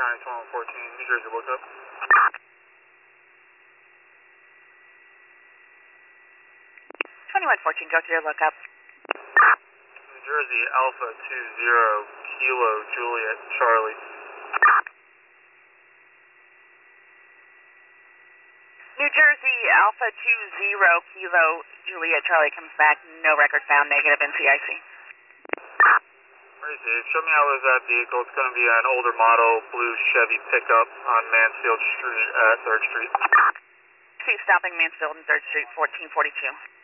2114, New Jersey lookup. Go to your lookup. New Jersey Alpha 20 Kilo Juliet Charlie. New Jersey Alpha 20 Kilo Juliet Charlie comes back. No record found. Negative NCIC. Receive. Show me how is that vehicle. It's going to be an older model blue Chevy pickup on Mansfield Street at 3rd Street. See, stopping Mansfield and 3rd Street, 1442.